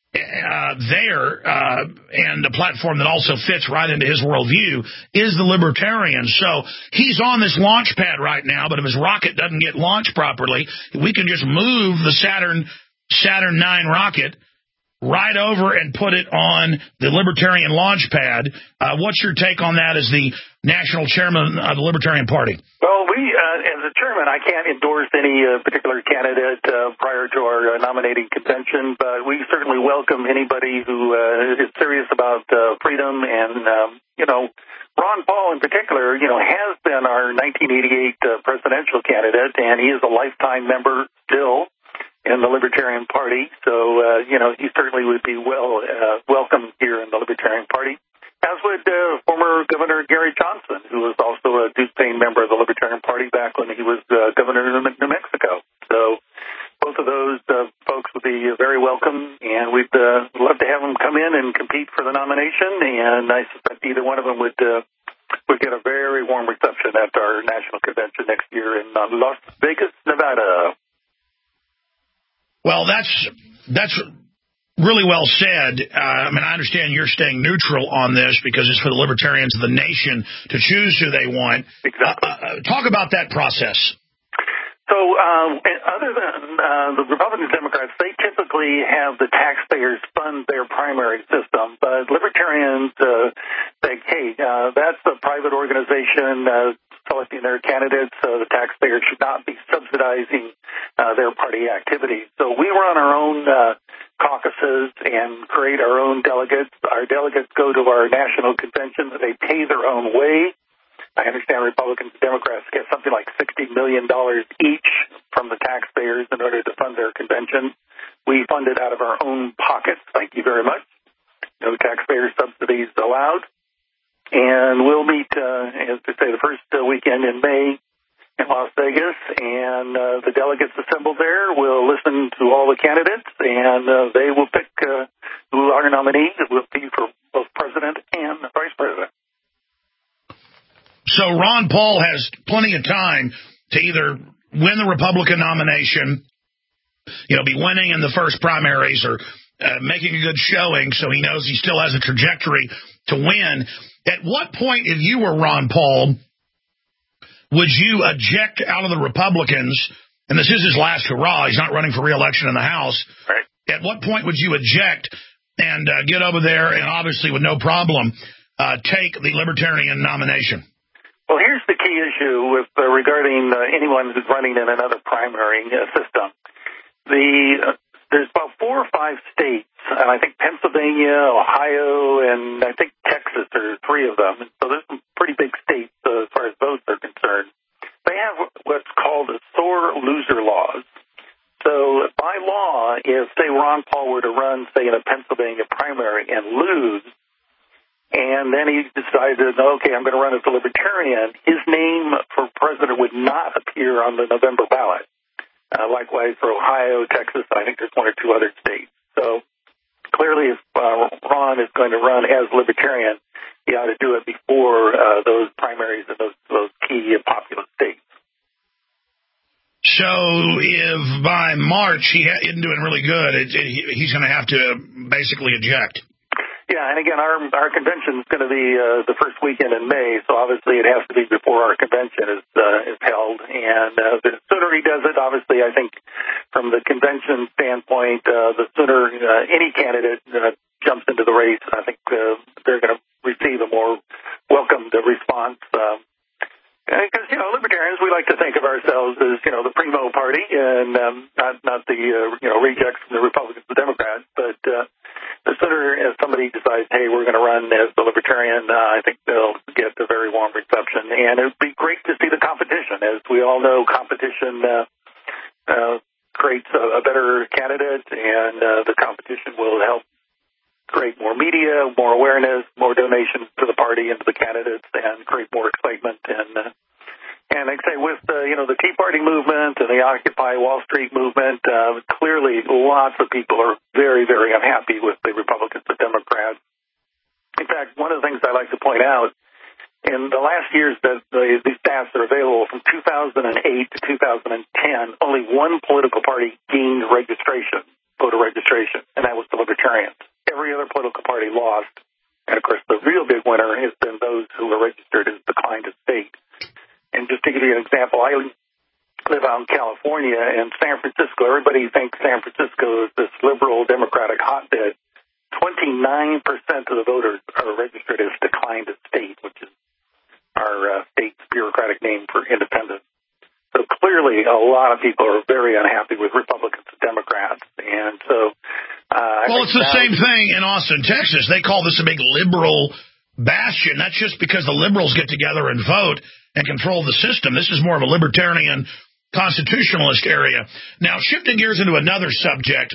uh, there uh, and the platform that also fits right into his worldview is the Libertarians. So he's on this launch pad right now, but if his rocket doesn't get launched properly, we can just move the Saturn Saturn nine rocket right over and put it on the Libertarian launch pad. Uh, what's your take on that as the national chairman of the Libertarian Party? Well, we, uh, as a chairman, I can't endorse any uh, particular candidate uh, prior to our uh, nominating convention, but we certainly welcome anybody who uh, is serious about uh, freedom. And, um, you know, Ron Paul in particular, you know, has been our nineteen eighty-eight uh, presidential candidate, and he is a lifetime member still in the Libertarian Party. So, uh, you know, he certainly would be well uh, welcome here in the Libertarian Party, as would uh, former Governor Gary Johnson, who was also a dues-paying member of the Libertarian Party back when he was uh, governor of New Mexico. So both of those uh, folks would be very welcome, and we'd uh, love to have them come in and compete for the nomination, and I suspect either one of them would uh, would get a very warm reception at our national convention next year in uh, Las Vegas, Nevada. Well, that's that's really well said. Uh, I mean, I understand you're staying neutral on this because it's for the libertarians of the nation to choose who they want. Exactly. Uh, uh, talk about that process. So uh, other than uh, the Republicans and Democrats, they typically have the taxpayers fund their primary system. But libertarians uh, say, hey, Uh, that's a private organization uh, selecting their candidates. Uh, the taxpayers should not be subsidizing uh, their party activities. So we run our own uh, caucuses and create our own delegates. Our delegates go to our national convention. They pay their own way. I understand Republicans and Democrats get something like sixty million dollars each from the taxpayers in order to fund their convention. We fund it out of our own pockets. Thank you very much. No taxpayer subsidies allowed. And we'll meet, uh, as they say, the first uh, weekend in May in Las Vegas. And uh, the delegates assembled there will listen to all the candidates, and uh, they will pick uh, who our nominees will be for both president and vice president. So Ron Paul has plenty of time to either win the Republican nomination, you know, be winning in the first primaries, or uh, making a good showing so he knows he still has a trajectory to win. At what point, if you were Ron Paul, would you eject out of the Republicans, and this is his last hurrah, he's not running for re-election in the House, right. At what point would you eject and uh, get over there and obviously with no problem uh, take the Libertarian nomination? Well, here's the key issue with uh, regarding uh, anyone who's running in another primary uh, system. The uh, there's about four or five states, and I think Pennsylvania, Ohio, and I think Texas are three of them. So there's some pretty big states uh, as far as votes are concerned. They have what's called sore loser laws. So by law, if, say, Ron Paul were to run, say, in a Pennsylvania primary and lose, and then he decided, okay, I'm going to run as a Libertarian, his name for president would not appear on the November ballot. Uh, likewise for Ohio, Texas, I think there's one or two other states. So clearly if uh, Ron is going to run as Libertarian, he ought to do it before uh, those primaries in those, those key populous states. So if by March he ha- isn't doing really good, it, it, he's going to have to basically eject. Yeah, and again, our our convention is going to be uh, the first weekend in May, so obviously it has to be before our convention is uh, is held. And uh, the sooner he does it, obviously, I think from the convention standpoint, uh, the sooner uh, any candidate uh, jumps into the race, I think uh, they're going to receive a more welcomed response. Um, Because, you know, Libertarians, we like to think of ourselves as, you know, the primo party and um, not not the, uh, you know, rejects from the Republicans and Democrats. But uh, the sooner as somebody decides, hey, we're going to run as the Libertarian, uh, I think they'll get a very warm reception. And it would be great to see the competition. As we all know, competition uh, uh, creates a, a better candidate, and uh, the competition will help create more media, more awareness, more donations to the party and to the candidates, and create more excitement. And uh, and like I say, with uh, you know the Tea Party movement and the Occupy Wall Street movement, uh, clearly lots of people are very, very unhappy with the Republicans and Democrats. In fact, one of the things I like to point out, in the last years that the, these stats are available, from two thousand eight to two thousand ten, only one political party gained registration, voter registration, and that was the Libertarians. Every other political party lost. And, of course, the real big winner has been those who were registered as declined as state. And just to give you an example, I live out in California, and San Francisco, everybody thinks San Francisco is this liberal Democratic hotbed. twenty-nine percent of the voters are registered as declined as state, which is our uh, state's bureaucratic name for independent. So clearly a lot of people are very unhappy with Republicans and Democrats. And so... Uh, well, it's the same thing in Austin, Texas. They call this a big liberal bastion. That's just because the liberals get together and vote and control the system. This is more of a libertarian constitutionalist area. Now, shifting gears into another subject,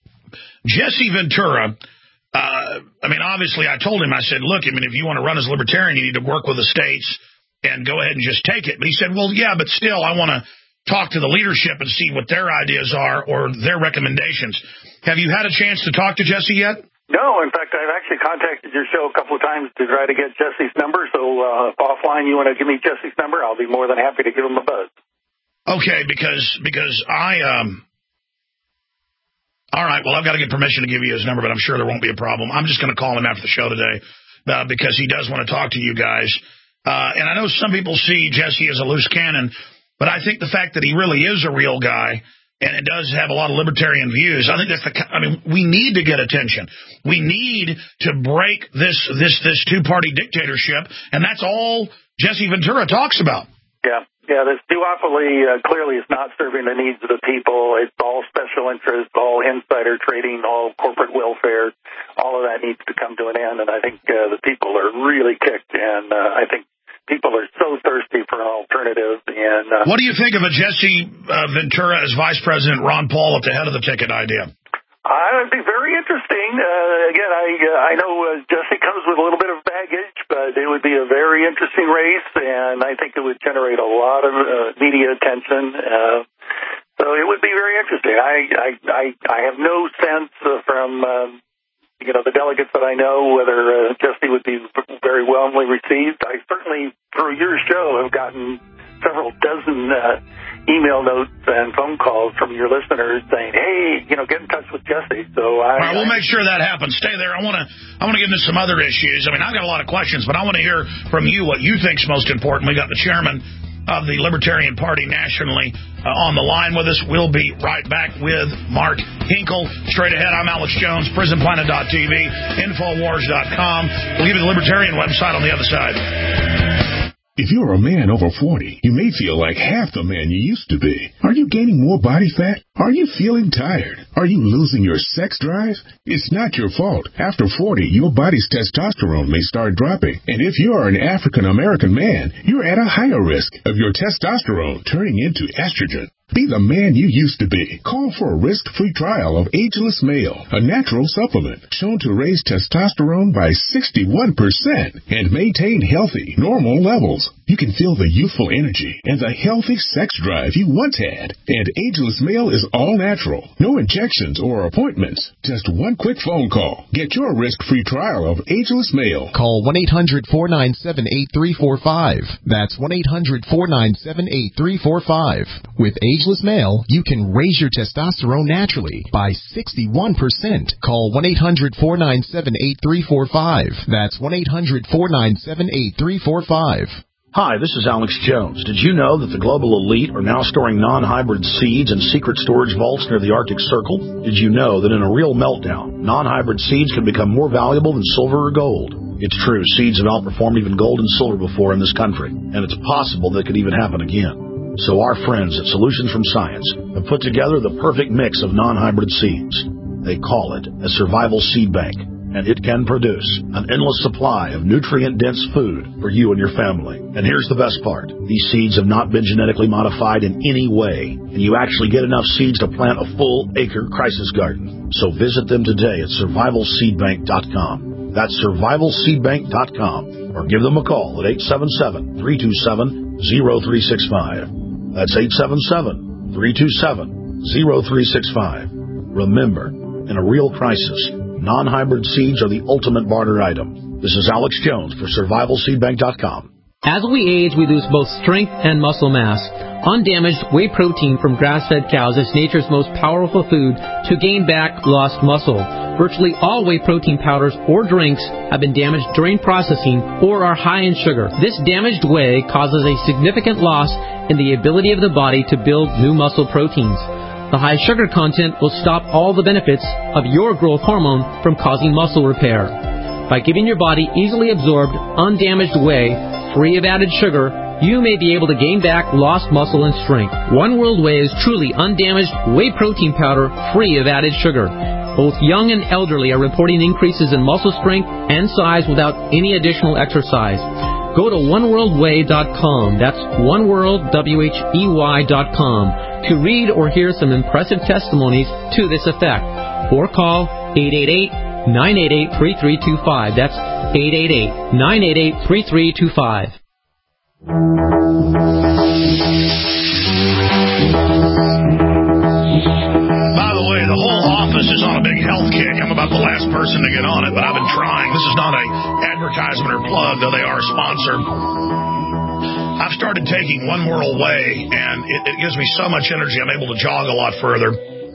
Jesse Ventura, uh, I mean, obviously I told him, I said, look, I mean, if you want to run as libertarian, you need to work with the states and go ahead and just take it. But he said, well, yeah, but still, I want to talk to the leadership and see what their ideas are or their recommendations. Have you had a chance to talk to Jesse yet? No. In fact, I've actually contacted your show a couple of times to try to get Jesse's number. So uh, if offline you want to give me Jesse's number, I'll be more than happy to give him a buzz. Okay, because because I um. All right, well, I've got to get permission to give you his number, but I'm sure there won't be a problem. I'm just going to call him after the show today uh, because he does want to talk to you guys. Uh, and I know some people see Jesse as a loose cannon, but I think the fact that he really is a real guy and it does have a lot of libertarian views. I think that's the. I mean, we need to get attention. We need to break this this this two party dictatorship, and that's all Jesse Ventura talks about. Yeah, yeah. This duopoly uh, clearly is not serving the needs of the people. It's all special interest, all insider trading, all corporate welfare. All of that needs to come to an end, and I think uh, the people are really kicked, and uh, I think. People are so thirsty for an alternative. And uh, what do you think of a Jesse uh, Ventura as Vice President, Ron Paul at the head of the ticket idea? Uh, it'd be very interesting. Uh, again, I uh, I know uh, Jesse comes with a little bit of baggage, but it would be a very interesting race, and I think it would generate a lot of uh, media attention. Uh, so it would be very interesting. I I I, I have no sense uh, from. Um, You know, the delegates that I know, whether uh, Jesse would be very warmly received. I certainly, through your show, have gotten several dozen uh, email notes and phone calls from your listeners saying, "Hey, you know, get in touch with Jesse." So, I, all right, we'll make sure that happens. Stay there. I want to, I want to get into some other issues. I mean, I've got a lot of questions, but I want to hear from you what you think's most important. We got the chairman of the Libertarian Party nationally uh, on the line with us. We'll be right back with Mark Hinkle. Straight ahead, I'm Alex Jones, prison planet dot t v, infowars dot com. We'll give you the Libertarian website on the other side. If you're a man over forty, you may feel like half the man you used to be. Are you gaining more body fat? Are you feeling tired? Are you losing your sex drive? It's not your fault. After forty, your body's testosterone may start dropping. And if you're an African American man, you're at a higher risk of your testosterone turning into estrogen. Be the man you used to be. Call for a risk-free trial of Ageless Male, a natural supplement shown to raise testosterone by sixty-one percent and maintain healthy, normal levels. You can feel the youthful energy and the healthy sex drive you once had. And Ageless Male is all natural. No injections or appointments. Just one quick phone call. Get your risk-free trial of Ageless Male. Call one eight hundred, four nine seven, eight three four five. That's one eight hundred, four nine seven, eight three four five. With Ageless Male, you can raise your testosterone naturally by sixty-one percent. Call one eight hundred, four nine seven, eight three four five. That's one eight hundred, four nine seven, eight three four five. Hi, this is Alex Jones. Did you know that the global elite are now storing non-hybrid seeds in secret storage vaults near the Arctic Circle? Did you know that in a real meltdown, non-hybrid seeds can become more valuable than silver or gold? It's true, seeds have outperformed even gold and silver before in this country, and it's possible that could even happen again. So our friends at Solutions from Science have put together the perfect mix of non-hybrid seeds. They call it a survival seed bank, and it can produce an endless supply of nutrient-dense food for you and your family. And here's the best part. These seeds have not been genetically modified in any way, and you actually get enough seeds to plant a full-acre crisis garden. So visit them today at survival seed bank dot com. That's survival seed bank dot com. Or give them a call at eight seven seven, three two seven, zero three six five. That's eight seven seven, three two seven, zero three six five. Remember, in a real crisis, non-hybrid seeds are the ultimate barter item. This is Alex Jones for survival seed bank dot com. As we age, we lose both strength and muscle mass. Undamaged whey protein from grass-fed cows is nature's most powerful food to gain back lost muscle. Virtually all whey protein powders or drinks have been damaged during processing or are high in sugar. This damaged whey causes a significant loss in the ability of the body to build new muscle proteins. The high sugar content will stop all the benefits of your growth hormone from causing muscle repair. By giving your body easily absorbed, undamaged whey, free of added sugar, you may be able to gain back lost muscle and strength. One World Whey is truly undamaged whey protein powder, free of added sugar. Both young and elderly are reporting increases in muscle strength and size without any additional exercise. Go to one world whey dot com. That's one world, W H E Y dot com, to read or hear some impressive testimonies to this effect. Or call eight eight eight, nine eight eight, three three two five. That's eight eight eight, nine eight eight, three three two five. By the way, the whole office is on a big health kick. I'm about the last person to get on it, but I've been trying. This is not an advertisement or plug, though they are a sponsor. I've started taking One World Whey, and it, it gives me so much energy, I'm able to jog a lot further.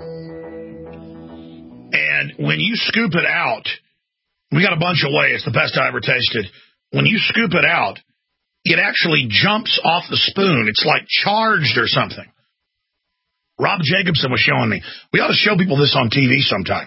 And when you scoop it out, we got a bunch of whey. It's the best I ever tasted. When you scoop it out, it actually jumps off the spoon. It's like charged or something. Rob Jacobson was showing me. We ought to show people this on T V sometime.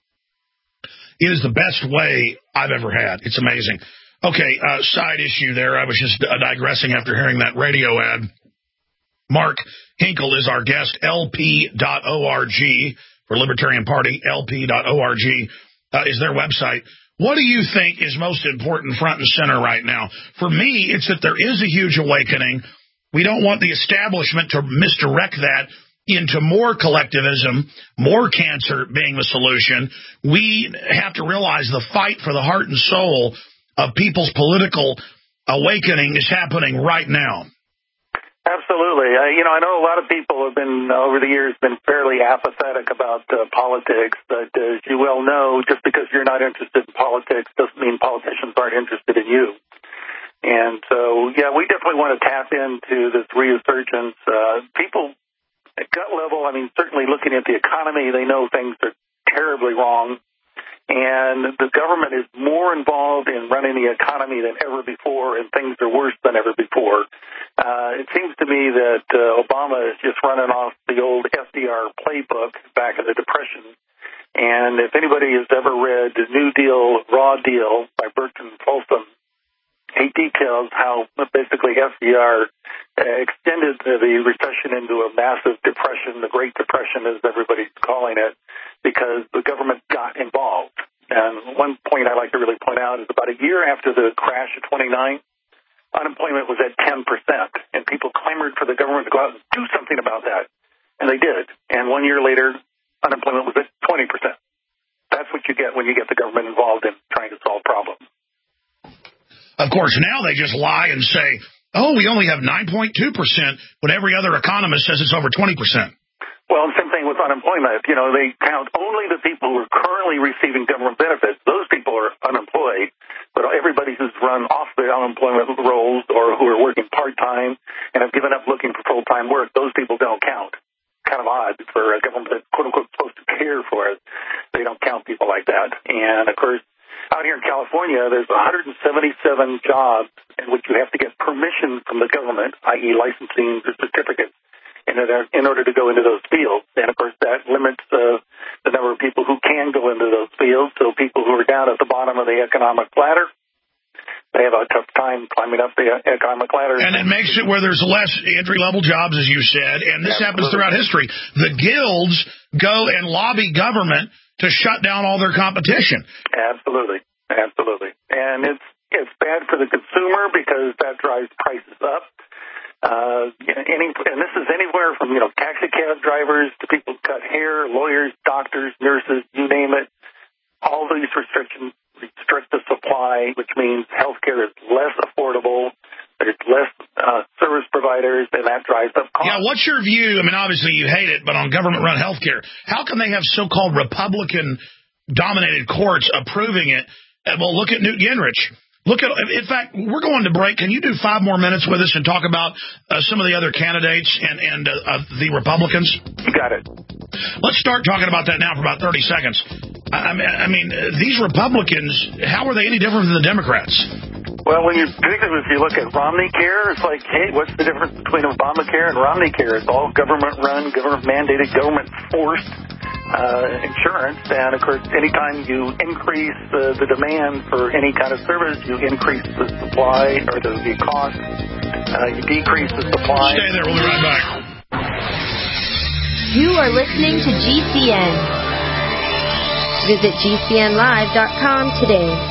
It is the best way I've ever had. It's amazing. Okay, uh, side issue there. I was just uh, digressing after hearing that radio ad. Mark Hinkle is our guest, L P dot org for Libertarian Party. L P dot org uh, is their website. What do you think is most important front and center right now? For me, it's that there is a huge awakening. We don't want the establishment to misdirect that into more collectivism, more cancer being the solution. We have to realize the fight for the heart and soul of people's political awakening is happening right now. Absolutely. Uh, you know, I know a lot of people have been, uh, over the years, been fairly apathetic about uh, politics, but uh, as you well know, just because you're not interested in politics doesn't mean politicians aren't interested in you. And so, yeah, we definitely want to tap into this resurgence. Uh, people at gut level, I mean, certainly looking at the economy, they know things are terribly wrong. And the government is more involved in running the economy than ever before, and things are worse than ever before. Uh, it seems to me that uh, Obama is just running off the old F D R playbook back in the Depression. And if anybody has ever read New Deal, Raw Deal by Burton Folsom, he details how basically F D R uh, extended the recession into a massive depression, the Great Depression as everybody's calling it, because the government got involved. And one point I like to really point out is about a year after the crash of twenty-nine, unemployment was at ten percent, and people clamored for the government to go out and do something about that. And they did. And one year later, unemployment was at twenty percent. That's what you get when you get the government involved in trying to solve problems. Of course, now they just lie and say, oh, we only have nine point two percent when every other economist says it's over twenty percent. Well, same thing with unemployment. You know, they count only the people who are currently receiving government benefits. Those people are unemployed. But everybody who's run off their unemployment rolls or who are working part-time and have given up looking for full-time work, those people don't count. Kind of odd for a government that's, quote-unquote, supposed to care for it. They don't count people like that. And, of course, out here in California, there's one hundred seventy-seven jobs in which you have to get permission from the government, that is licensing or certificates, in order, in order to go into those fields. And, of course, that limits uh, the number of people who can go into those fields. So people who are down at the bottom of the economic ladder, they have a tough time climbing up the economic ladder. And it makes it where there's less entry-level jobs, as you said, and this Absolutely. happens throughout history. The guilds go and lobby government to shut down all their competition. Absolutely. Absolutely. And it's it's bad for the consumer because that drives prices up. Uh, any, and this is anywhere from, you know, taxi cab drivers to people who cut hair, lawyers, doctors, nurses, you name it. All these restrictions restrict the supply, which means healthcare is less affordable. There's less uh, service providers, and that drives up costs. Yeah, what's your view? I mean, obviously you hate it, but on government-run healthcare, how can they have so-called Republican-dominated courts approving it? And, well, look at Newt Gingrich. Look at, in fact, we're going to break. Can you do five more minutes with us and talk about uh, some of the other candidates and, and uh, uh, the Republicans? You got it. Let's start talking about that now for about thirty seconds. I, I mean, uh, these Republicans, how are they any different than the Democrats? Well, when you if you look at Romney Care, it's like, hey, what's the difference between Obamacare and Romney Care? It's all government-run, government-mandated, government-forced uh, insurance. And, of course, anytime you increase uh, the demand for any kind of service, you increase the supply or the, the cost. Uh, you decrease the supply. Stay there. We'll be right back. You are listening to G C N. Visit G C N live dot com today.